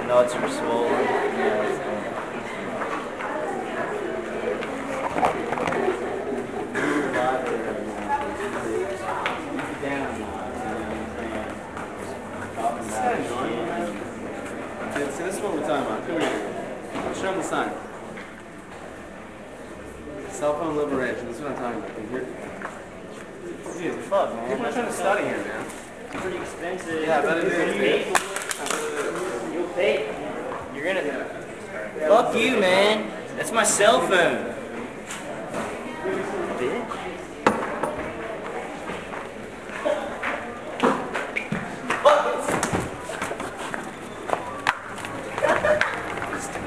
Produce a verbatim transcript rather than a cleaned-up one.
nuts are swollen. Yeah, it's Dude, see, this is what we're talking about. Come here. Show them the sign. Cell phone liberation. This is what I'm talking about. Dude, Dude, fuck, man. people are trying to study here, man. It's pretty expensive. Yeah, I bet it is. You'll pay. You're gonna. Fuck you, man. That's my cell phone.